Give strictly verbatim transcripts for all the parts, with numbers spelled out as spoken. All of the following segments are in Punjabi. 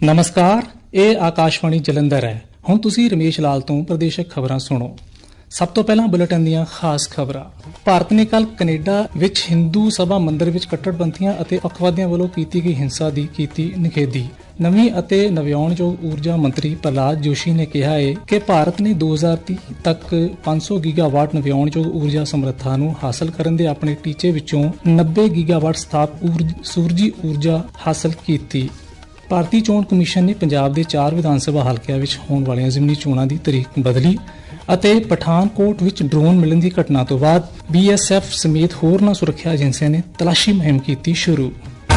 ਨਮਸਕਾਰ, ਇਹ ਆਕਾਸ਼ਵਾਣੀ ਜਲੰਧਰ ਹੈ। ਹੁਣ ਤੁਸੀਂ ਰਮੇਸ਼ ਲਾਲ ਤੋਂ ਪ੍ਰਦੇਸ਼ਕ ਖਬਰਾਂ ਸੁਣੋ। ਸਭ ਤੋਂ ਪਹਿਲਾਂ ਬੁਲੇਟਿਨ ਦੀਆਂ ਖਾਸ ਖਬਰਾਂ। ਭਾਰਤ ਨੇ ਕੱਲ ਕੈਨੇਡਾ ਵਿੱਚ ਹਿੰਦੂ ਸਭਾ ਮੰਦਰ ਵਿੱਚ ਕੱਟੜਪੰਥੀਆਂ ਅਤੇ ਅੱਖਵਾਦੀਆਂ ਵੱਲੋਂ ਕੀਤੀ ਗਈ ਹਿੰਸਾ ਦੀ ਕੀਤੀ ਨਿਖੇਧੀ। ਨਵੀਂ ਅਤੇ ਨਵਿਆਉਣਯੋਗ ਊਰਜਾ ਮੰਤਰੀ ਪ੍ਰਹਲਾਦ ਜੋਸ਼ੀ ਨੇ ਕਿਹਾ ਹੈ ਕਿ ਭਾਰਤ ਨੇ ਦੋ ਹਜ਼ਾਰ ਤੀਹ ਤੱਕ ਪੰਜ ਸੌ ਗੀਗਾਵਾਟ ਨਵਿਆਉਣਯੋਗ ਊਰਜਾ ਸਮਰੱਥਾ ਨੂੰ ਹਾਸਲ ਕਰਨ ਦੇ ਆਪਣੇ ਟੀਚੇ ਵਿੱਚੋਂ ਨੱਬੇ ਗੀਗਾਵਾਟ ਸਥਾਪਿਤ ਸੂਰਜੀ ਊਰਜਾ ਹਾਸਲ ਕੀਤੀ। ਭਾਰਤੀ ਚੋਣ ਕਮਿਸ਼ਨ ਨੇ ਪੰਜਾਬ ਦੇ ਚਾਰ ਵਿਧਾਨ ਸਭਾ ਹਲਕਿਆਂ ਵਿੱਚ ਹੋਣ ਵਾਲੀਆਂ ਜ਼ਿਮਨੀ ਚੋਣਾਂ ਦੀ ਤਰੀਕ ਬਦਲੀ ਅਤੇ ਪਠਾਨਕੋਟ ਵਿੱਚ ਡਰੋਨ ਮਿਲਣ ਦੀ ਘਟਨਾ ਤੋਂ ਬਾਅਦ ਬੀ ਐਸ ਐਫ ਸਮੇਤ ਹੋਰਨਾਂ ਸੁਰੱਖਿਆ ਏਜੰਸੀਆਂ ਨੇ ਤਲਾਸ਼ੀ ਮੁਹਿੰਮ ਕੀਤੀ ਸ਼ੁਰੂ।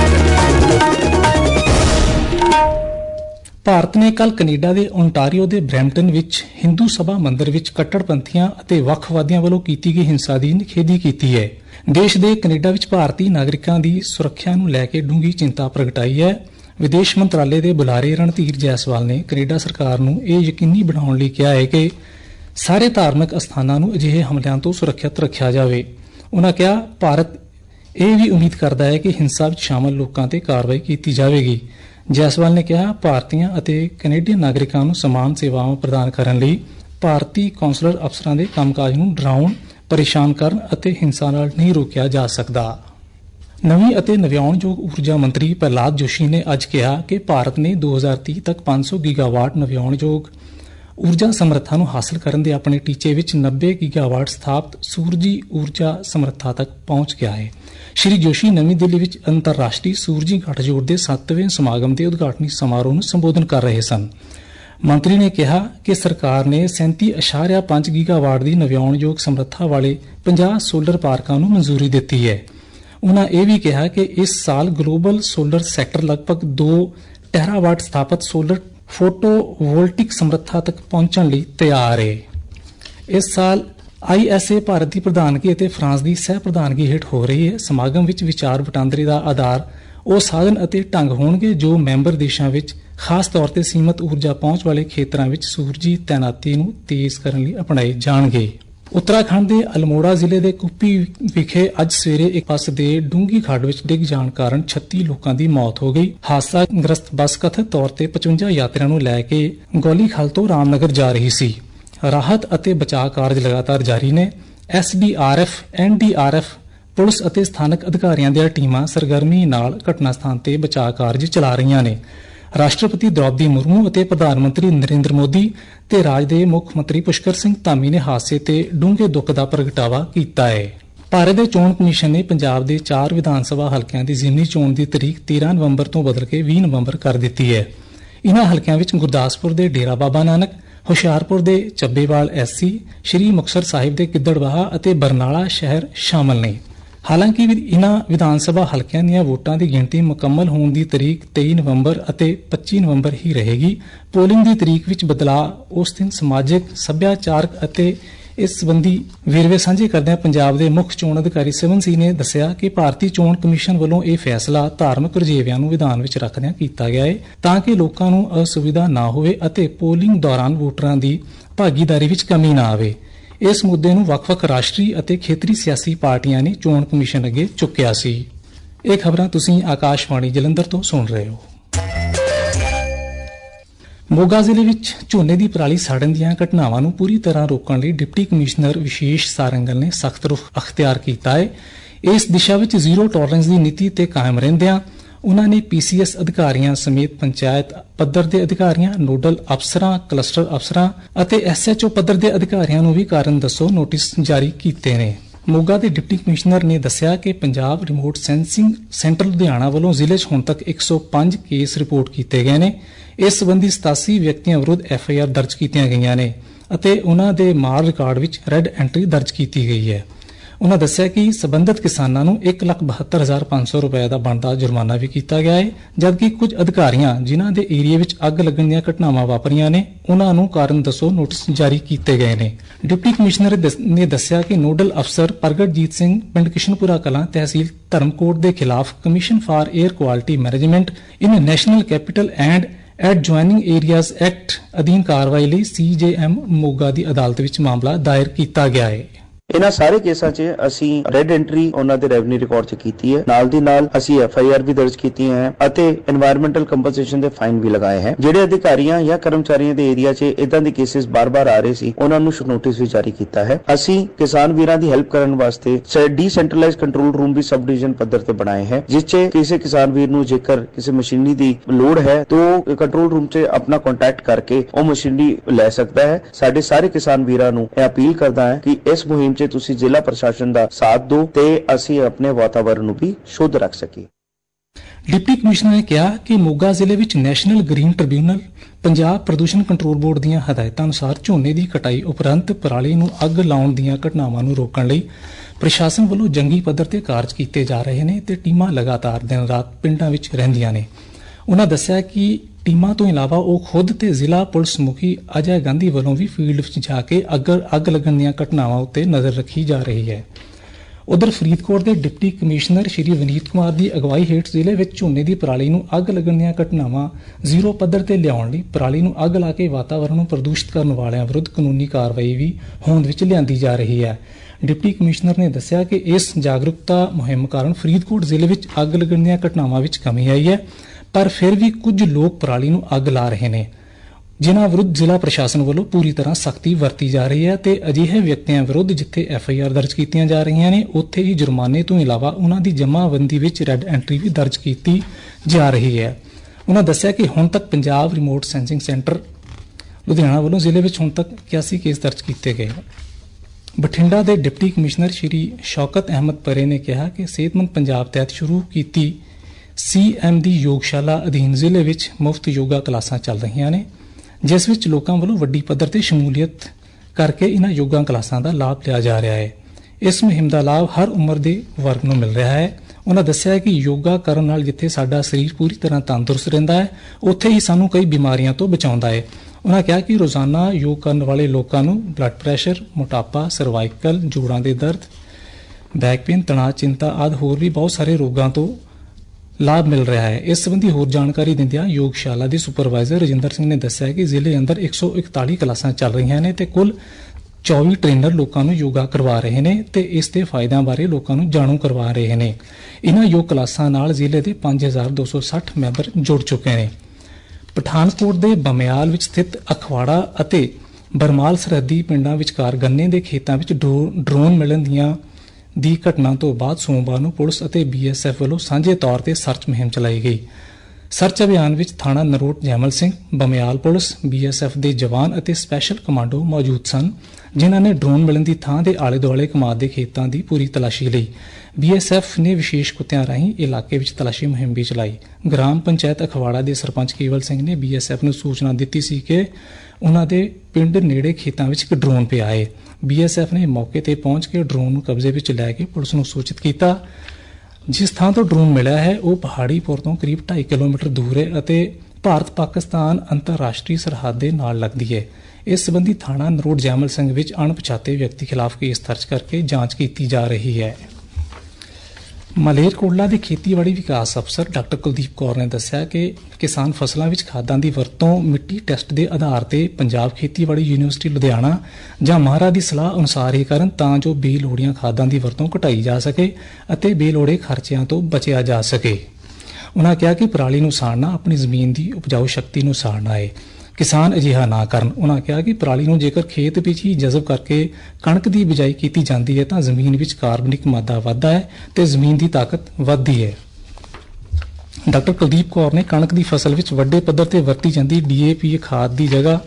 ਭਾਰਤ ਨੇ ਕੱਲ ਕੈਨੇਡਾ ਦੇ ਓਨਟਾਰੀਓ ਦੇ ਬਰੈਂਪਟਨ ਵਿੱਚ ਹਿੰਦੂ ਸਭਾ ਮੰਦਰ ਵਿੱਚ ਕੱਟੜਪੰਥੀਆਂ ਅਤੇ ਵੱਖਵਾਦੀਆਂ ਵੱਲੋਂ ਕੀਤੀ ਗਈ ਹਿੰਸਾ ਦੀ ਨਿਖੇਧੀ ਕੀਤੀ ਹੈ। ਦੇਸ਼ ਦੇ ਕੈਨੇਡਾ ਵਿੱਚ ਭਾਰਤੀ ਨਾਗਰਿਕਾਂ ਦੀ ਸੁਰੱਖਿਆ ਨੂੰ ਲੈ ਕੇ ਡੂੰਘੀ ਚਿੰਤਾ ਪ੍ਰਗਟਾਈ ਹੈ। ਵਿਦੇਸ਼ ਮੰਤਰਾਲੇ ਦੇ ਬੁਲਾਰੇ ਰਣਧੀਰ ਜੈਸਵਾਲ ਨੇ ਕੈਨੇਡਾ ਸਰਕਾਰ ਨੂੰ ਇਹ ਯਕੀਨੀ ਬਣਾਉਣ ਲਈ ਕਿਹਾ ਹੈ ਕਿ ਸਾਰੇ ਧਾਰਮਿਕ ਅਸਥਾਨਾਂ ਨੂੰ ਅਜਿਹੇ ਹਮਲਿਆਂ ਤੋਂ ਸੁਰੱਖਿਅਤ ਰੱਖਿਆ ਜਾਵੇ। ਉਨ੍ਹਾਂ ਕਿਹਾ, ਭਾਰਤ ਇਹ ਵੀ ਉਮੀਦ ਕਰਦਾ ਹੈ ਕਿ ਹਿੰਸਾ ਵਿੱਚ ਸ਼ਾਮਲ ਲੋਕਾਂ ਤੇ ਕਾਰਵਾਈ ਕੀਤੀ ਜਾਵੇਗੀ। ਜੈਸਵਾਲ ਨੇ ਕਿਹਾ, ਭਾਰਤੀਆਂ ਅਤੇ ਕੈਨੇਡੀਅਨ ਨਾਗਰਿਕਾਂ ਨੂੰ ਸਮਾਨ ਸੇਵਾਵਾਂ ਪ੍ਰਦਾਨ ਕਰਨ ਲਈ ਭਾਰਤੀ ਕੌਂਸਲਰ ਅਫਸਰਾਂ ਦੇ ਕੰਮਕਾਜ ਨੂੰ ਡਰਾਉਣ, ਪਰੇਸ਼ਾਨ ਕਰਨ ਅਤੇ ਹਿੰਸਾ ਨਾਲ ਨਹੀਂ ਰੋਕਿਆ ਜਾ ਸਕਦਾ। ਨਵੀਂ ਅਤੇ ਨਵਿਆਉਣਯੋਗ ਊਰਜਾ ਮੰਤਰੀ ਪ੍ਰਹਲਾਦ ਜੋਸ਼ੀ ਨੇ ਅੱਜ ਕਿਹਾ ਕਿ ਭਾਰਤ ਨੇ ਦੋ ਹਜ਼ਾਰ ਤੀਹ ਤੱਕ ਪੰਜ ਸੌ ਗੀਗਾਵਾਟ ਨਵਿਆਉਣਯੋਗ ਊਰਜਾ ਸਮਰੱਥਾ ਨੂੰ ਹਾਸਲ ਕਰਨ ਦੇ ਆਪਣੇ ਟੀਚੇ ਵਿੱਚ ਨੱਬੇ ਗੀਗਾਵਾਟ ਸਥਾਪਿਤ ਸੂਰਜੀ ਊਰਜਾ ਸਮਰੱਥਾ ਤੱਕ ਪਹੁੰਚ ਗਿਆ ਹੈ। ਸ਼੍ਰੀ ਜੋਸ਼ੀ ਨਵੀਂ ਦਿੱਲੀ ਵਿੱਚ ਅੰਤਰਰਾਸ਼ਟਰੀ ਸੂਰਜੀ ਗੱਠਜੋੜ ਦੇ ਸੱਤਵੇਂ ਸਮਾਗਮ ਦੇ ਉਦਘਾਟਨੀ ਸਮਾਰੋਹ ਨੂੰ ਸੰਬੋਧਨ ਕਰ ਰਹੇ ਸਨ। ਮੰਤਰੀ ਨੇ ਕਿਹਾ ਕਿ ਸਰਕਾਰ ਨੇ ਸੈਂਤੀ ਅਸ਼ਾਰਿਆ ਪੰਜ ਗੀਗਾਵਾਟ ਦੀ ਨਵਿਆਉਣਯੋਗ ਸਮਰੱਥਾ ਵਾਲੇ ਪੰਜਾਹ ਸੋਲਰ ਪਾਰਕਾਂ ਨੂੰ ਮਨਜ਼ੂਰੀ ਦਿੱਤੀ ਹੈ। ਉਨ੍ਹਾਂ ਇਹ ਵੀ ਕਿਹਾ ਕਿ ਇਸ ਸਾਲ ਗਲੋਬਲ ਸੋਲਰ ਸੈਕਟਰ ਲਗਭਗ ਦੋ ਟੈਰਾਵਾਟ ਸਥਾਪਿਤ ਸੋਲਰ ਫੋਟੋ ਵੋਲਟਿਕ ਸਮਰੱਥਾ ਤੱਕ ਪਹੁੰਚਣ ਲਈ ਤਿਆਰ ਹੈ। ਇਸ ਸਾਲ ਆਈ ਐਸ ਏ ਭਾਰਤ ਦੀ ਪ੍ਰਧਾਨਗੀ ਅਤੇ ਫਰਾਂਸ ਦੀ ਸਹਿ ਪ੍ਰਧਾਨਗੀ ਹੇਠ ਹੋ ਰਹੀ ਹੈ। ਸਮਾਗਮ ਵਿੱਚ ਵਿਚਾਰ ਵਟਾਂਦਰੇ ਦਾ ਆਧਾਰ ਉਹ ਸਾਧਨ ਅਤੇ ਢੰਗ ਹੋਣਗੇ ਜੋ ਮੈਂਬਰ ਦੇਸ਼ਾਂ ਵਿੱਚ ਖਾਸ ਤੌਰ ਤੇ ਸੀਮਤ ਊਰਜਾ ਪਹੁੰਚ ਵਾਲੇ ਖੇਤਰਾਂ ਵਿੱਚ ਸੂਰਜੀ ਤੈਨਾਤੀ ਨੂੰ ਤੇਜ਼ ਕਰਨ ਲਈ ਅਪਣਾਏ ਜਾਣਗੇ। ਉੱਤਰਾਖੰਡ ਦੇ ਅਲਮੋੜਾ ਜ਼ਿਲ੍ਹੇ ਦੇ ਕੁੱਪੀ ਵਿਖੇ ਅੱਜ ਸਵੇਰੇ ਇੱਕ ਬੱਸ ਦੇ ਡੂੰਘੀ ਖੱਡ ਵਿੱਚ ਡਿੱਗ ਜਾਣ ਕਾਰਨ ਛੱਤੀ ਲੋਕਾਂ ਦੀ ਮੌਤ ਹੋ ਗਈ। ਹਾਦਸਾ ਗ੍ਰਸਤ ਬੱਸ ਕਥਿਤ ਤੌਰ ਤੇ ਪਚਵੰਜਾ ਯਾਤਰੀਆਂ ਨੂੰ ਲੈ ਕੇ ਗੋਲੀਖਲ ਤੋਂ ਰਾਮਨਗਰ ਜਾ ਰਹੀ ਸੀ। ਰਾਹਤ ਅਤੇ ਬਚਾਅ ਕਾਰਜ ਲਗਾਤਾਰ ਜਾਰੀ ਨੇ। S D R F, N D R F, police ਅਤੇ ਸਥਾਨਕ ਅਧਿਕਾਰੀਆਂ ਦੀਆਂ ਟੀਮਾਂ ਸਰਗਰਮੀ ਨਾਲ ਘਟਨਾ ਸਥਾਨ ਤੇ ਬਚਾਅ ਕਾਰਜ ਚਲਾ ਰਹੀਆਂ ਨੇ। ਰਾਸ਼ਟਰਪਤੀ ਦ੍ਰੌਪਦੀ ਮੁਰਮੂ ਅਤੇ ਪ੍ਰਧਾਨ ਮੰਤਰੀ ਨਰਿੰਦਰ ਮੋਦੀ ਤੇ ਰਾਜ ਦੇ ਮੁੱਖ ਮੰਤਰੀ ਪੁਸ਼ਕਰ ਸਿੰਘ ਧਾਮੀ ਨੇ ਹਾਦਸੇ ਤੇ ਡੂੰਘੇ ਦੁੱਖ ਦਾ ਪ੍ਰਗਟਾਵਾ ਕੀਤਾ ਹੈ। ਭਾਰਤ ਦੇ ਚੋਣ ਕਮਿਸ਼ਨ ਨੇ ਪੰਜਾਬ ਦੇ ਚਾਰ ਵਿਧਾਨ ਸਭਾ ਹਲਕਿਆਂ ਦੀ ਜ਼ਿਮਨੀ ਚੋਣ ਦੀ ਤਰੀਕ ਤੇਰਾਂ ਨਵੰਬਰ ਤੋਂ ਬਦਲ ਕੇ ਵੀਹ ਨਵੰਬਰ ਕਰ ਦਿੱਤੀ ਹੈ। ਇਨ੍ਹਾਂ ਹਲਕਿਆਂ ਵਿੱਚ ਗੁਰਦਾਸਪੁਰ ਦੇ ਡੇਰਾ ਬਾਬਾ ਨਾਨਕ, ਹੁਸ਼ਿਆਰਪੁਰ ਦੇ ਚੱਬੇਵਾਲ ਐਸਸੀ, ਸ਼੍ਰੀ ਮੁਕਤਸਰ ਸਾਹਿਬ ਦੇ ਗਿੱਦੜਬਾਹਾ ਅਤੇ ਬਰਨਾਲਾ ਸ਼ਹਿਰ ਸ਼ਾਮਲ ਨੇ। ਹਾਲਾਂਕਿ ਇਨ੍ਹਾਂ ਵਿਧਾਨ ਸਭਾ ਹਲਕਿਆਂ ਦੀਆਂ ਵੋਟਾਂ ਦੀ ਗਿਣਤੀ ਮੁਕੰਮਲ ਹੋਣ ਦੀ ਤਰੀਕ ਤੇਈ ਨਵੰਬਰ ਅਤੇ ਪੱਚੀ ਨਵੰਬਰ ਹੀ ਰਹੇਗੀ। ਪੋਲਿੰਗ ਦੀ ਤਰੀਕ ਵਿੱਚ ਬਦਲਾਅ ਉਸ ਦਿਨ ਸਮਾਜਿਕ, ਸੱਭਿਆਚਾਰਕ ਅਤੇ ਇਸ ਸੰਬੰਧੀ ਵੇਰਵੇ ਸਾਂਝੇ ਕਰਦਿਆਂ ਪੰਜਾਬ ਦੇ ਮੁੱਖ ਚੋਣ ਅਧਿਕਾਰੀ ਸਿਵਨ ਸਿੰਘ ਨੇ ਦੱਸਿਆ ਕਿ ਭਾਰਤੀ ਚੋਣ ਕਮਿਸ਼ਨ ਵੱਲੋਂ ਇਹ ਫੈਸਲਾ ਧਾਰਮਿਕ ਰੁਝੇਵਿਆਂ ਨੂੰ ਵਿਧਾਨ ਵਿੱਚ ਰੱਖਦਿਆਂ ਕੀਤਾ ਗਿਆ ਹੈ ਤਾਂ ਕਿ ਲੋਕਾਂ ਨੂੰ ਅਸੁਵਿਧਾ ਨਾ ਹੋਵੇ ਅਤੇ ਪੋਲਿੰਗ ਦੌਰਾਨ ਵੋਟਰਾਂ ਦੀ ਭਾਗੀਦਾਰੀ ਵਿੱਚ ਕਮੀ ਨਾ ਆਵੇ। ਇਸ ਮੁੱਦੇ ਨੂੰ ਵੱਖ-ਵੱਖ ਰਾਸ਼ਟਰੀ ਅਤੇ ਖੇਤਰੀ ਸਿਆਸੀ ਪਾਰਟੀਆਂ ਨੇ ਚੋਣ ਕਮਿਸ਼ਨ ਅੱਗੇ ਚੁੱਕਿਆ ਸੀ। ਇਹ ਖਬਰਾਂ ਤੁਸੀਂ ਆਕਾਸ਼ਵਾਣੀ ਜਲੰਧਰ ਤੋਂ ਸੁਣ ਰਹੇ ਹੋ। ਮੋਗਾ ਜ਼ਿਲ੍ਹੇ ਵਿੱਚ ਝੋਨੇ ਦੀ ਪਰਾਲੀ ਸਾੜਨ ਦੀਆਂ ਘਟਨਾਵਾਂ ਨੂੰ ਪੂਰੀ ਤਰ੍ਹਾਂ ਰੋਕਣ ਲਈ ਡਿਪਟੀ ਕਮਿਸ਼ਨਰ ਵਿਸ਼ੇਸ਼ ਸਾਰੰਗਲ ਨੇ ਸਖਤ ਰੁਖ ਅਖਤਿਆਰ ਕੀਤਾ ਹੈ। ਇਸ ਦਿਸ਼ਾ ਵਿੱਚ ਜ਼ੀਰੋ ਟੋਲਰੈਂਸ ਦੀ ਨੀਤੀ ਤੇ ਕਾਇਮ ਰਹਿੰਦਿਆਂ ਉਨ੍ਹਾਂ ਨੇ ਪੀ ਸੀ ਐਸ ਅਧਿਕਾਰੀਆਂ ਸਮੇਤ ਪੰਚਾਇਤ ਪੱਧਰ ਦੇ ਅਧਿਕਾਰੀਆਂ, ਨੋਡਲ ਅਫਸਰਾਂ, ਕਲਸਟਰ ਅਫਸਰਾਂ ਅਤੇ ਐਸ ਐਚ ਓ ਪੱਧਰ ਦੇ ਅਧਿਕਾਰੀਆਂ ਨੂੰ ਵੀ ਕਾਰਨ ਦੱਸੋ ਨੋਟਿਸ ਜਾਰੀ ਕੀਤੇ ਨੇ। ਮੋਗਾ ਦੇ ਡਿਪਟੀ ਕਮਿਸ਼ਨਰ ਨੇ ਦੱਸਿਆ ਕਿ Punjab remote sensing centre Ludhiana ਵੱਲੋਂ ਜ਼ਿਲ੍ਹੇ 'ਚ ਹੁਣ ਤੱਕ ਇੱਕ ਸੌ ਪੰਜ ਕੇਸ ਰਿਪੋਰਟ ਕੀਤੇ ਗਏ ਨੇ। ਇਸ ਸੰਬੰਧੀ ਸਤਾਸੀ ਵਿਅਕਤੀਆਂ ਵਿਰੁੱਧ ਐਫ ਆਈ ਆਰ ਦਰਜ ਕੀਤੀਆਂ ਗਈਆਂ ਨੇ ਅਤੇ ਉਨ੍ਹਾਂ ਦੇ ਮਾਲ ਰਿਕਾਰਡ ਵਿੱਚ ਰੈੱਡ ਐਂਟਰੀ ਦਰਜ ਕੀਤੀ ਗਈ ਹੈ। ਉਨ੍ਹਾਂ ਦੱਸਿਆ ਕਿ ਸਬੰਧਤ ਕਿਸਾਨਾਂ ਨੂੰ ਇੱਕ ਲੱਖ ਬਹੱਤਰ ਹਜ਼ਾਰ ਪੰਜ ਸੌ ਰੁਪਏ ਦਾ ਬਣਦਾ ਜੁਰਮਾਨਾ ਵੀ ਕੀਤਾ ਗਿਆ ਹੈ, ਜਦਕਿ ਕੁਝ ਅਧਿਕਾਰੀਆਂ ਜਿਨ੍ਹਾਂ ਦੇ ਏਰੀਏ ਵਿੱਚ ਅੱਗ ਲੱਗਣ ਦੀਆਂ ਘਟਨਾਵਾਂ ਵਾਪਰੀਆਂ ਨੇ ਉਨ੍ਹਾਂ ਨੂੰ ਕਾਰਨ ਦੱਸੋ ਨੋਟਿਸ ਜਾਰੀ ਕੀਤੇ ਗਏ ਨੇ। ਡਿਪਟੀ ਕਮਿਸ਼ਨਰ ਨੇ ਦੱਸਿਆ ਕਿ ਨੋਡਲ ਅਫਸਰ ਪ੍ਰਗਟਜੀਤ ਸਿੰਘ ਪਿੰਡ ਕਿਸ਼ਨਪੁਰਾ ਕਲਾਂ, ਤਹਿਸੀਲ ਧਰਮਕੋਟ ਦੇ ਖਿਲਾਫ commission for air quality management in national capital and adjoining areas act ਅਧੀਨ ਕਾਰਵਾਈ ਲਈ ਸੀ ਜੇ ਐਮ ਮੋਗਾ ਦੀ ਅਦਾਲਤ ਵਿੱਚ ਮਾਮਲਾ ਦਾਇਰ ਕੀਤਾ ਗਿਆ ਹੈ। ਇਹਨਾਂ ਸਾਰੇ ਕੇਸਾਂ 'ਚ ਅਸੀਂ ਰੈੱਡ ਐਂਟਰੀ ਉਹਨਾਂ ਦੇ ਰੈਵਨਿਊ ਰਿਕਾਰਡ 'ਚ ਕੀਤੀ ਹੈ। ਨਾਲ ਦੀ ਨਾਲ ਅਸੀਂ ਐਫ ਆਈ ਆਰ ਵੀ ਦਰਜ ਕੀਤੀਆਂ ਹੈ ਅਤੇ এনवायरमेंटल ਕੰਪਨਸੇਸ਼ਨ ਦੇ ਫਾਈਨ ਵੀ ਲਗਾਏ ਹੈ। ਜਿਹੜੇ ਅਧਿਕਾਰੀਆਂ ਜਾਂ ਕਰਮਚਾਰੀਆਂ ਦੇ ਏਰੀਆ 'ਚ ਇਦਾਂ ਦੇ ਕੇਸਿਸ ਬਾਰ-ਬਾਰ ਆ ਰਹੇ ਸੀ, ਉਹਨਾਂ ਨੂੰ ਨੋਟਿਸ ਵੀ ਜਾਰੀ ਕੀਤਾ ਹੈ। ਅਸੀਂ ਕਿਸਾਨ ਵੀਰਾਂ ਦੀ ਹੈਲਪ ਕਰਨ ਵਾਸਤੇ ਡੀਸੈਂਟਰਲਾਈਜ਼ਡ ਕੰਟਰੋਲ ਰੂਮ ਵੀ ਸਬ ਡਿਵੀਜ਼ਨ ਪੱਧਰ ਤੇ ਬਣਾਏ ਹੈ, ਜਿਸ 'ਚ ਕਿਸੇ ਕਿਸਾਨ ਵੀਰ ਨੂੰ ਜੇਕਰ ਕਿਸੇ ਮਸ਼ੀਨਰੀ ਦੀ ਲੋੜ ਹੈ ਤਾਂ ਕੰਟਰੋਲ ਰੂਮ 'ਚ ਆਪਣਾ ਕੰਟੈਕਟ ਕਰਕੇ ਉਹ ਮਸ਼ੀਨਰੀ ਲੈ ਸਕਦਾ ਹੈ। ਸਾਡੇ ਸਾਰੇ ਕਿਸਾਨ ਵੀਰਾਂ ਨੂੰ ਇਹ ਅਪੀਲ ਕਰਦਾ ਹੈ ਕਿ ਇਸ ਮੁਹਿੰਮ 'ਚ ਤੁਸੀਂ ਜ਼ਿਲ੍ਹਾ ਪ੍ਰਸ਼ਾਸਨ ਦਾ ਸਾਥ ਦਿਓ ਤੇ ਅਸੀਂ ਆਪਣੇ ਵਾਤਾਵਰਣ ਨੂੰ ਵੀ ਸ਼ੁੱਧ ਰੱਖ ਸਕੀਏ। ਡਿਪਟੀ ਕਮਿਸ਼ਨਰ ਨੇ ਕਿਹਾ ਕਿ ਮੋਗਾ ਜ਼ਿਲ੍ਹੇ ਵਿੱਚ ਨੈਸ਼ਨਲ ਗ੍ਰੀਨ ਟ੍ਰਿਬਿਊਨਲ ਪੰਜਾਬ ਪ੍ਰਦੂਸ਼ਣ ਕੰਟਰੋਲ ਬੋਰਡ ਦੀਆਂ ਹਦਾਇਤਾਂ ਅਨੁਸਾਰ ਝੋਨੇ ਦੀ ਕਟਾਈ ਉਪਰੰਤ ਪਰਾਲੀ ਨੂੰ ਅੱਗ ਲਾਉਣ ਦੀਆਂ ਘਟਨਾਵਾਂ ਨੂੰ ਰੋਕਣ ਲਈ ਪ੍ਰਸ਼ਾਸਨ ਵੱਲੋਂ ਜੰਗੀ ਪੱਧਰ ਤੇ ਕਾਰਜ ਕੀਤੇ ਜਾ ਰਹੇ ਨੇ ਤੇ ਟੀਮਾਂ ਲਗਾਤਾਰ ਦਿਨ ਰਾਤ ਪਿੰਡਾਂ ਵਿੱਚ ਰਹਿੰਦੀਆਂ ਨੇ। ਉਹਨਾਂ ਦੱਸਿਆ ਕਿ ਟੀਮਾਂ ਤੋਂ ਇਲਾਵਾ ਉਹ ਖੁਦ ਤੇ ਜ਼ਿਲ੍ਹਾ ਪੁਲਿਸ ਮੁਖੀ ਅਜੈ ਗਾਂਧੀ ਵੱਲੋਂ ਵੀ ਫੀਲਡ ਵਿੱਚ ਜਾ ਕੇ ਅੱਗ ਅੱਗ ਲੱਗਣ ਦੀਆਂ ਘਟਨਾਵਾਂ ਉੱਤੇ ਨਜ਼ਰ ਰੱਖੀ ਜਾ ਰਹੀ ਹੈ। ਉਧਰ ਫਰੀਦਕੋਟ ਦੇ ਡਿਪਟੀ ਕਮਿਸ਼ਨਰ ਸ਼੍ਰੀ ਵਿਨੀਤ ਕੁਮਾਰ ਦੀ ਅਗਵਾਈ ਹੇਠ ਜ਼ਿਲ੍ਹੇ ਵਿੱਚ ਝੋਨੇ ਦੀ ਪਰਾਲੀ ਨੂੰ ਅੱਗ ਲੱਗਣ ਦੀਆਂ ਘਟਨਾਵਾਂ ਜ਼ੀਰੋ ਪੱਧਰ ਤੇ ਲਿਆਉਣ ਲਈ ਪਰਾਲੀ ਨੂੰ ਅੱਗ ਲਾ ਕੇ ਵਾਤਾਵਰਣ ਨੂੰ ਪ੍ਰਦੂਸ਼ਿਤ ਕਰਨ ਵਾਲਿਆਂ ਵਿਰੁੱਧ ਕਾਨੂੰਨੀ ਕਾਰਵਾਈ ਵੀ ਹੋਂਦ ਵਿੱਚ ਲਿਆਂਦੀ ਜਾ ਰਹੀ ਹੈ। ਡਿਪਟੀ ਕਮਿਸ਼ਨਰ ਨੇ ਦੱਸਿਆ ਕਿ ਇਸ ਜਾਗਰੂਕਤਾ ਮੁਹਿੰਮ ਕਾਰਨ ਫਰੀਦਕੋਟ ਜ਼ਿਲ੍ਹੇ ਵਿੱਚ ਅੱਗ ਲੱਗਣ ਦੀਆਂ ਘਟਨਾਵਾਂ ਵਿੱਚ ਕਮੀ ਆਈ ਹੈ, ਪਰ ਫਿਰ ਵੀ ਕੁਝ ਲੋਕ ਪਰਾਲੀ ਨੂੰ ਅੱਗ ਲਾ ਰਹੇ ਨੇ, ਜਿਨ੍ਹਾਂ ਵਿਰੁੱਧ ਜ਼ਿਲ੍ਹਾ ਪ੍ਰਸ਼ਾਸਨ ਵੱਲੋਂ ਪੂਰੀ ਤਰ੍ਹਾਂ ਸਖਤੀ ਵਰਤੀ ਜਾ ਰਹੀ ਹੈ ਤੇ ਅਜਿਹੇ ਵਿਅਕਤੀਆਂ ਵਿਰੁੱਧ ਜਿੱਥੇ ਐਫ ਆਈ ਆਰ ਦਰਜ ਕੀਤੀਆਂ ਜਾ ਰਹੀਆਂ ਨੇ, ਉੱਥੇ ਹੀ ਜੁਰਮਾਨੇ ਤੋਂ ਇਲਾਵਾ ਉਹਨਾਂ ਦੀ ਜਮ੍ਹਾਂਬੰਦੀ ਵਿੱਚ ਰੈੱਡ ਐਂਟਰੀ ਵੀ ਦਰਜ ਕੀਤੀ ਜਾ ਰਹੀ ਹੈ। ਉਹਨਾਂ ਦੱਸਿਆ ਕਿ ਹੁਣ ਤੱਕ Punjab remote sensing centre Ludhiana ਵੱਲੋਂ ਜ਼ਿਲ੍ਹੇ ਵਿੱਚ ਹੁਣ ਤੱਕ ਇਕਿਆਸੀ ਕੇਸ ਦਰਜ ਕੀਤੇ ਗਏ। ਬਠਿੰਡਾ ਦੇ ਡਿਪਟੀ ਕਮਿਸ਼ਨਰ ਸ਼੍ਰੀ ਸ਼ੌਕਤ ਅਹਿਮਦ ਪਰੇ ਨੇ ਕਿਹਾ ਕਿ ਸਿਹਤਮੰਦ ਪੰਜਾਬ ਤਹਿਤ ਸ਼ੁਰੂ ਕੀਤੀ ਸੀ ਐਮ ਦੀ ਯੋਗਸ਼ਾਲਾ ਅਧੀਨ ਜ਼ਿਲ੍ਹੇ ਵਿੱਚ ਮੁਫਤ ਯੋਗਾ ਕਲਾਸਾਂ ਚੱਲ ਰਹੀਆਂ ਨੇ, ਜਿਸ ਵਿੱਚ ਲੋਕਾਂ ਵੱਲੋਂ ਵੱਡੀ ਪੱਧਰ ਤੇ ਸ਼ਮੂਲੀਅਤ ਕਰਕੇ ਇਹਨਾਂ ਯੋਗਾ ਕਲਾਸਾਂ ਦਾ ਲਾਭ ਲਿਆ ਜਾ ਰਿਹਾ ਹੈ। ਇਸ ਮੁਹਿੰਮ ਦਾ ਲਾਭ ਹਰ ਉਮਰ ਦੇ ਵਰਗ ਨੂੰ ਮਿਲ ਰਿਹਾ ਹੈ। ਉਹਨਾਂ ਦੱਸਿਆ ਕਿ ਯੋਗਾ ਕਰਨ ਨਾਲ ਜਿੱਥੇ ਸਾਡਾ ਸਰੀਰ ਪੂਰੀ ਤਰ੍ਹਾਂ ਤੰਦਰੁਸਤ ਰਹਿੰਦਾ ਹੈ, ਉੱਥੇ ਹੀ ਸਾਨੂੰ ਕਈ ਬਿਮਾਰੀਆਂ ਤੋਂ ਬਚਾਉਂਦਾ ਹੈ। ਉਹਨਾਂ ਕਿਹਾ ਕਿ ਰੋਜ਼ਾਨਾ ਯੋਗ ਕਰਨ ਵਾਲੇ ਲੋਕਾਂ ਨੂੰ ਬਲੱਡ ਪ੍ਰੈਸ਼ਰ, ਮੋਟਾਪਾ, ਸਰਵਾਈਕਲ, ਜੋੜਾਂ ਦੇ ਦਰਦ, ਬੈਕ ਪੇਨ, ਤਣਾਅ, ਚਿੰਤਾ ਆਦਿ ਹੋਰ ਵੀ ਬਹੁਤ ਸਾਰੇ ਰੋਗਾਂ ਤੋਂ ਲਾਭ ਮਿਲ ਰਿਹਾ ਹੈ। ਇਸ ਸੰਬੰਧੀ ਹੋਰ ਜਾਣਕਾਰੀ ਦਿੰਦਿਆਂ ਯੋਗਸ਼ਾਲਾ ਦੇ ਸੁਪਰਵਾਈਜ਼ਰ ਰਜਿੰਦਰ ਸਿੰਘ ਨੇ ਦੱਸਿਆ ਕਿ ਜ਼ਿਲ੍ਹੇ ਅੰਦਰ ਇੱਕ ਸੌ ਇਕਤਾਲੀ ਕਲਾਸਾਂ ਚੱਲ ਰਹੀਆਂ ਨੇ ਤੇ ਕੁੱਲ ਚੌਵੀ ਟ੍ਰੇਨਰ ਲੋਕਾਂ ਨੂੰ ਯੋਗਾ ਕਰਵਾ ਰਹੇ ਨੇ ਤੇ ਇਸ ਦੇ ਫਾਇਦਿਆਂ ਬਾਰੇ ਲੋਕਾਂ ਨੂੰ ਜਾਣੂ ਕਰਵਾ ਰਹੇ ਨੇ। ਇਹਨਾਂ ਯੋਗ ਕਲਾਸਾਂ ਨਾਲ ਜ਼ਿਲ੍ਹੇ ਦੇ ਪੰਜ ਹਜ਼ਾਰ ਦੋ ਸੌ ਸੱਠ ਮੈਂਬਰ ਜੁੜ ਚੁੱਕੇ ਨੇ। ਪਠਾਨਕੋਟ ਦੇ ਬਮਿਆਲ ਵਿੱਚ ਸਥਿਤ ਅਖਵਾੜਾ ਅਤੇ ਬਰਮਾਲ ਸਰਹੱਦੀ ਪਿੰਡਾਂ ਵਿਚਕਾਰ ਗੰਨੇ ਦੇ ਖੇਤਾਂ ਵਿੱਚ ਡਰੋਨ ਮਿਲਣ ਦੀਆਂ ਦੀ ਘਟਨਾ ਤੋਂ ਬਾਅਦ ਸੋਮਵਾਰ ਨੂੰ ਪੁਲਿਸ ਅਤੇ ਬੀ ਐਸ ਐਫ ਵੱਲੋਂ ਸਾਂਝੇ ਤੌਰ ਤੇ ਸਰਚ ਮੁਹਿੰਮ ਚਲਾਈ ਗਈ। ਸਰਚ ਅਭਿਆਨ ਵਿੱਚ ਥਾਣਾ Narot Jaimal Singh, Bamial police, B S F ਦੇ ਜਵਾਨ ਅਤੇ ਸਪੈਸ਼ਲ ਕਮਾਂਡੋ ਮੌਜੂਦ ਸਨ, ਜਿਨ੍ਹਾਂ ਨੇ ਡਰੋਨ ਮਿਲਣ ਦੀ ਥਾਂ ਦੇ ਆਲੇ ਦੁਆਲੇ ਕਮਾਦ ਦੇ ਖੇਤਾਂ ਦੀ ਪੂਰੀ ਤਲਾਸ਼ੀ ਲਈ। ਬੀ ਐਸ ਐਫ ਨੇ ਵਿਸ਼ੇਸ਼ ਕੁੱਤਿਆਂ ਰਾਹੀਂ ਇਲਾਕੇ ਵਿੱਚ ਤਲਾਸ਼ੀ ਮੁਹਿੰਮ ਵੀ ਚਲਾਈ। ਗ੍ਰਾਮ ਪੰਚਾਇਤ ਅਖਵਾੜਾ ਦੇ ਸਰਪੰਚ ਕੇਵਲ ਸਿੰਘ ਨੇ ਬੀ ਐਸ ਐਫ ਨੂੰ ਸੂਚਨਾ ਦਿੱਤੀ ਸੀ ਕਿ ਉਹਨਾਂ ਦੇ ਪਿੰਡ ਨੇੜੇ ਖੇਤਾਂ ਵਿੱਚ ਇੱਕ ਡਰੋਨ ਪਿਆ ਹੈ। ਬੀ ਐਸ ਐਫ ਨੇ ਮੌਕੇ ਤੇ ਪਹੁੰਚ ਕੇ ਡਰੋਨ ਨੂੰ ਕਬਜ਼ੇ ਵਿੱਚ ਲੈ ਕੇ ਪੁਲਿਸ ਨੂੰ ਸੂਚਿਤ ਕੀਤਾ। ਜਿਸ ਥਾਂ ਤੋਂ ਡਰੋਨ ਮਿਲਿਆ ਹੈ ਉਹ ਪਹਾੜੀਪੁਰ ਤੋਂ ਕਰੀਬ ਢਾਈ ਕਿਲੋਮੀਟਰ ਦੂਰ ਹੈ ਅਤੇ ਭਾਰਤ ਪਾਕਿਸਤਾਨ ਅੰਤਰਰਾਸ਼ਟਰੀ ਸਰਹੱਦ ਦੇ ਨਾਲ ਲੱਗਦੀ ਹੈ। ਇਸ ਸੰਬੰਧੀ ਥਾਣਾ ਨਰੋਟ ਜੈਮਲ ਸਿੰਘ ਵਿੱਚ ਅਣਪਛਾਤੇ ਵਿਅਕਤੀ ਖਿਲਾਫ ਕੇਸ ਦਰਜ ਕਰਕੇ ਜਾਂਚ ਕੀਤੀ ਜਾ ਰਹੀ ਹੈ। ਮਲੇਰਕੋਟਲਾ ਦੇ ਖੇਤੀਬਾੜੀ ਵਿਕਾਸ ਅਫਸਰ ਡਾਕਟਰ ਕੁਲਦੀਪ ਕੌਰ ਨੇ ਦੱਸਿਆ ਕਿ ਕਿਸਾਨ ਫਸਲਾਂ ਵਿੱਚ ਖਾਦਾਂ ਦੀ ਵਰਤੋਂ ਮਿੱਟੀ ਟੈਸਟ ਦੇ ਆਧਾਰ ਤੇ ਪੰਜਾਬ ਖੇਤੀਬਾੜੀ ਯੂਨੀਵਰਸਿਟੀ ਲੁਧਿਆਣਾ ਜਾਂ ਮਾਹਰਾਂ ਦੀ ਸਲਾਹ ਅਨੁਸਾਰ ਹੀ ਕਰਨ ਤਾਂ ਜੋ ਬੇਲੋੜੀਆਂ ਖਾਦਾਂ ਦੀ ਵਰਤੋਂ ਘਟਾਈ ਜਾ ਸਕੇ ਅਤੇ ਬੇਲੋੜੇ ਖਰਚਿਆਂ ਤੋਂ ਬਚਿਆ ਜਾ ਸਕੇ। ਉਨ੍ਹਾਂ ਕਿਹਾ ਕਿ ਪਰਾਲੀ ਨੂੰ ਸਾੜਨਾ ਆਪਣੀ ਜ਼ਮੀਨ ਦੀ ਉਪਜਾਊ ਸ਼ਕਤੀ ਨੂੰ ਸਾੜਨਾ ਹੈ, ਕਿਸਾਨ ਅਜਿਹਾ ਨਾ ਕਰਨ। ਉਨ੍ਹਾਂ ਕਿਹਾ ਕਿ ਪਰਾਲੀ ਨੂੰ ਜੇਕਰ ਖੇਤ ਵਿੱਚ ਹੀ ਜਜ਼ਬ ਕਰਕੇ ਕਣਕ ਦੀ ਬਿਜਾਈ ਕੀਤੀ ਜਾਂਦੀ ਹੈ ਤਾਂ ਜ਼ਮੀਨ ਵਿੱਚ ਕਾਰਬਨਿਕ ਮਾਦਾ ਵੱਧਦਾ ਹੈ ਤੇ ਜ਼ਮੀਨ ਦੀ ਤਾਕਤ ਵੱਧਦੀ ਹੈ। ਡਾਕਟਰ ਕੁਲਦੀਪ ਕੌਰ ਨੇ ਕਣਕ ਦੀ ਫਸਲ ਵਿੱਚ ਵੱਡੇ ਪੱਧਰ ਤੇ ਵਰਤੀ ਜਾਂਦੀ ਡੀ ਏ ਪੀ ਖਾਦ ਦੀ ਜਗ੍ਹਾ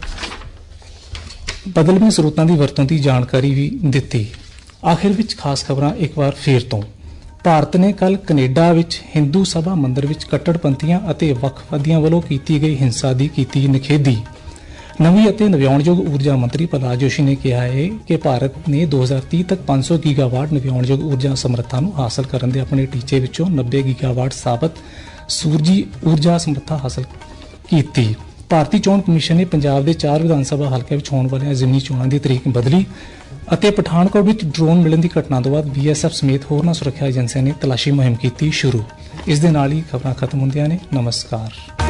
ਬਦਲਵੇਂ ਸਰੋਤਾਂ ਦੀ ਵਰਤੋਂ ਦੀ ਜਾਣਕਾਰੀ ਵੀ ਦਿੱਤੀ। ਆਖਿਰ ਵਿੱਚ ਖਾਸ ਖਬਰਾਂ ਇੱਕ ਵਾਰ ਫੇਰ ਤੋਂ। ਭਾਰਤ ਨੇ ਕੱਲ ਕੈਨੇਡਾ ਵਿੱਚ ਹਿੰਦੂ ਸਭਾ ਮੰਦਰ ਵਿੱਚ ਕੱਟੜਪੰਥੀਆਂ ਅਤੇ ਵੱਖਵਾਦੀਆਂ ਵੱਲੋਂ ਕੀਤੀ ਗਈ ਹਿੰਸਾ ਦੀ ਕੀਤੀ ਨਿਖੇਧੀ। ਨਵੀਂ ਅਤੇ ਨਵਿਆਉਣਯੋਗ ਊਰਜਾ ਮੰਤਰੀ ਪ੍ਰਹਲਾਦ ਜੋਸ਼ੀ ਨੇ ਕਿਹਾ ਹੈ ਕਿ ਭਾਰਤ ਨੇ ਦੋ ਹਜ਼ਾਰ ਤੀਹ ਤੱਕ ਪੰਜ ਸੌ ਗੀਗਾਵਾਟ ਨਵਿਆਉਣਯੋਗ ਊਰਜਾ ਸਮਰੱਥਾ ਨੂੰ ਹਾਸਲ ਕਰਨ ਦੇ ਆਪਣੇ ਟੀਚੇ ਵਿੱਚੋਂ ਨੱਬੇ ਗੀਗਾਵਾਟ ਸਾਬਤ ਸੂਰਜੀ ਊਰਜਾ ਸਮਰੱਥਾ ਹਾਸਲ ਕੀਤੀ। ਭਾਰਤੀ ਚੋਣ ਕਮਿਸ਼ਨ ਨੇ ਪੰਜਾਬ ਦੇ ਚਾਰ ਵਿਧਾਨ ਸਭਾ ਹਲਕਿਆਂ ਵਿੱਚ ਹੋਣ ਵਾਲੀਆਂ ਜ਼ਿਮਨੀ ਚੋਣਾਂ ਦੀ ਤਰੀਕ ਬਦਲੀ ਅਤੇ ਪਠਾਨਕੋਟ ਵਿੱਚ ਡਰੋਨ ਮਿਲਣ ਦੀ ਘਟਨਾ ਤੋਂ ਬਾਅਦ ਬੀ ਐਸ ਐਫ ਸਮੇਤ ਹੋਰਨਾਂ ਸੁਰੱਖਿਆ ਏਜੰਸੀਆਂ ਨੇ ਤਲਾਸ਼ੀ ਮੁਹਿੰਮ ਕੀਤੀ ਸ਼ੁਰੂ। ਇਸ ਦੇ ਨਾਲ ਹੀ ਖਬਰਾਂ ਖਤਮ ਹੁੰਦੀਆਂ ਨੇ। ਨਮਸਕਾਰ।